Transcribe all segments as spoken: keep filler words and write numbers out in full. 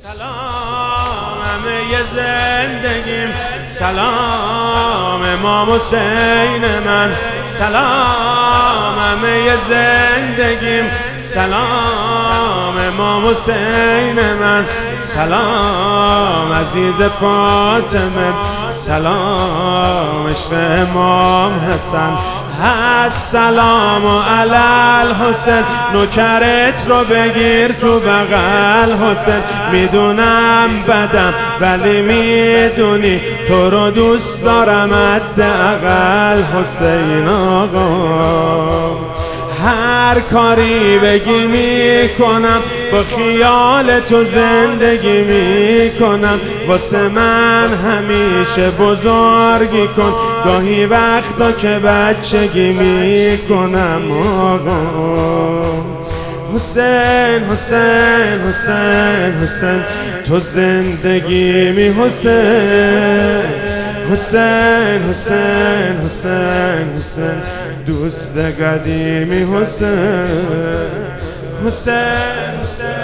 سلام همه زندگیم، سلام امام حسین من، سلام همه زندگیم، سلام امام حسین من، سلام عزیز فاطمه، سلام عشق امام حسن، السلام علی الحسین. نوکرت رو بگیر تو بغل حسین، میدونم بدم ولی میدونی تو رو دوست دارم حداقل حسین آقا. هر کاری بگی میکنم، با خیال تو زندگی میکنم، واسه من همیشه بزرگی کن، گاهی وقتا که بچگی میکنم آقا. حسین حسین حسین حسین تو زندگی می حسین، حسین حسین حسین حسین دوست قدیمی حسین، حسین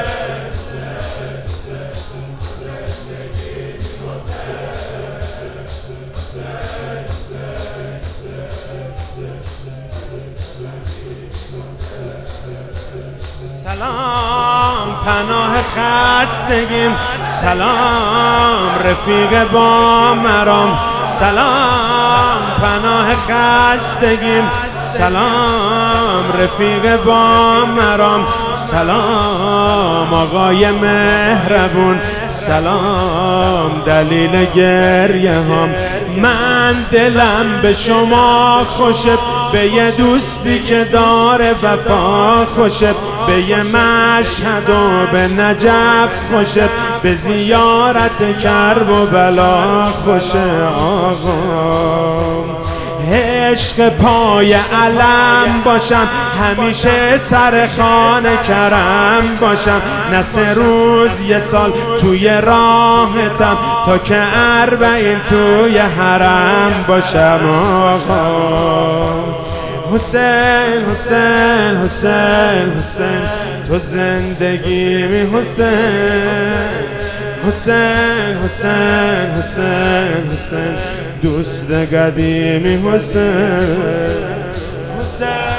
سلام پناه خستگیم، سلام رفیق با مرام، سلام پناه خستگیم، سلام رفیق با مرام، سلام آقای مهربون، سلام دلیل گریه هام. من دلم به شما خوشه، به یه دوستی که داره وفا خوشه، به یه مشهد و به نجف خوشه، به زیارت کرب و بلا خوشه آقا. عشق پای علم باشم، همیشه سر خانه کرم باشم، نه سه روز یه سال توی راحتم، تا که اربعین توی حرم باشم آقا. حسین حسین حسین حسین تو زندگی می حسین، حسین حسین حسین حسین دوست قدیمی حسین، حسین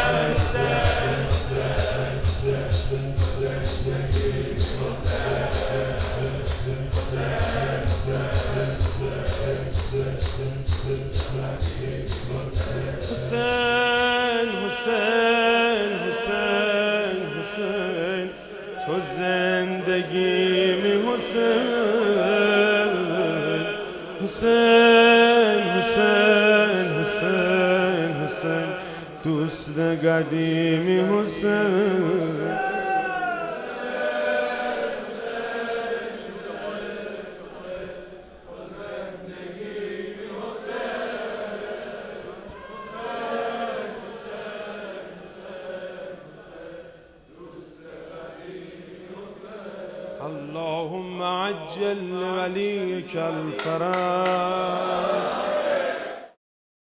حسین حسین حسین تو زندگی می حسین، حسین حسین حسین حسین دوست قدیمی حسین. اللهم عجل لوليك الفرج.